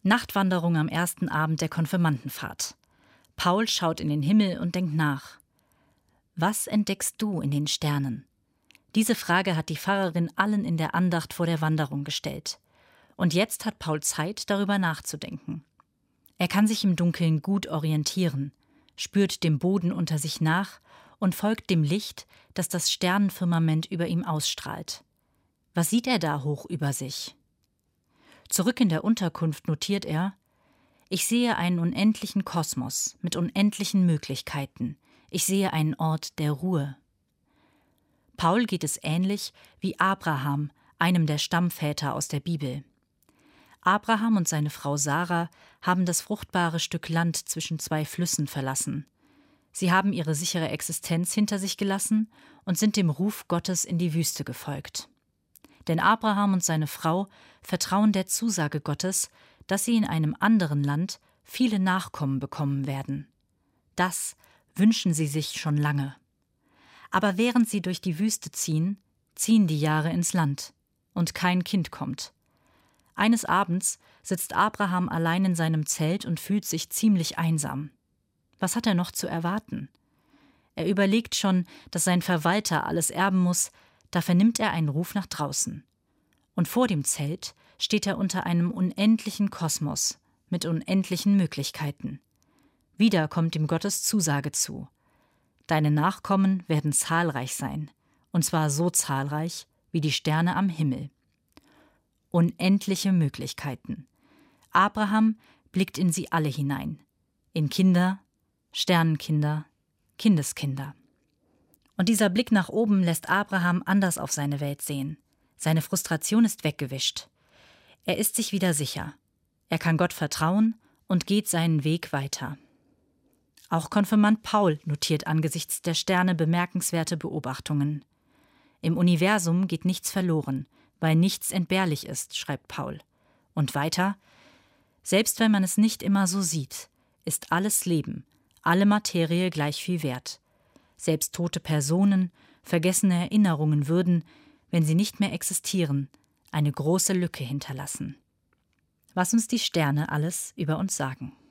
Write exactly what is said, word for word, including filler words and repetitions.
Nachtwanderung am ersten Abend der Konfirmandenfahrt. Paul schaut in den Himmel und denkt nach. Was entdeckst du in den Sternen? Diese Frage hat die Pfarrerin allen in der Andacht vor der Wanderung gestellt. Und jetzt hat Paul Zeit, darüber nachzudenken. Er kann sich im Dunkeln gut orientieren, spürt dem Boden unter sich nach und folgt dem Licht, das das Sternenfirmament über ihm ausstrahlt. Was sieht er da hoch über sich? Zurück in der Unterkunft notiert er: Ich sehe einen unendlichen Kosmos mit unendlichen Möglichkeiten. Ich sehe einen Ort der Ruhe. Paul geht es ähnlich wie Abraham, einem der Stammväter aus der Bibel. Abraham und seine Frau Sarah haben das fruchtbare Stück Land zwischen zwei Flüssen verlassen. Sie haben ihre sichere Existenz hinter sich gelassen und sind dem Ruf Gottes in die Wüste gefolgt. Denn Abraham und seine Frau vertrauen der Zusage Gottes, dass sie in einem anderen Land viele Nachkommen bekommen werden. Das wünschen sie sich schon lange. Aber während sie durch die Wüste ziehen, ziehen die Jahre ins Land und kein Kind kommt. Eines Abends sitzt Abraham allein in seinem Zelt und fühlt sich ziemlich einsam. Was hat er noch zu erwarten? Er überlegt schon, dass sein Verwalter alles erben muss, da vernimmt er einen Ruf nach draußen. Und vor dem Zelt steht er unter einem unendlichen Kosmos mit unendlichen Möglichkeiten. Wieder kommt ihm Gottes Zusage zu. Deine Nachkommen werden zahlreich sein, und zwar so zahlreich wie die Sterne am Himmel. Unendliche Möglichkeiten. Abraham blickt in sie alle hinein. In Kinder, Sternenkinder, Kindeskinder. Und dieser Blick nach oben lässt Abraham anders auf seine Welt sehen. Seine Frustration ist weggewischt. Er ist sich wieder sicher. Er kann Gott vertrauen und geht seinen Weg weiter. Auch Konfirmand Paul notiert angesichts der Sterne bemerkenswerte Beobachtungen. Im Universum geht nichts verloren, weil nichts entbehrlich ist, schreibt Paul. Und weiter: Selbst wenn man es nicht immer so sieht, ist alles Leben, alle Materie gleich viel wert. Selbst tote Personen, vergessene Erinnerungen würden, wenn sie nicht mehr existieren, eine große Lücke hinterlassen. Was uns die Sterne alles über uns sagen.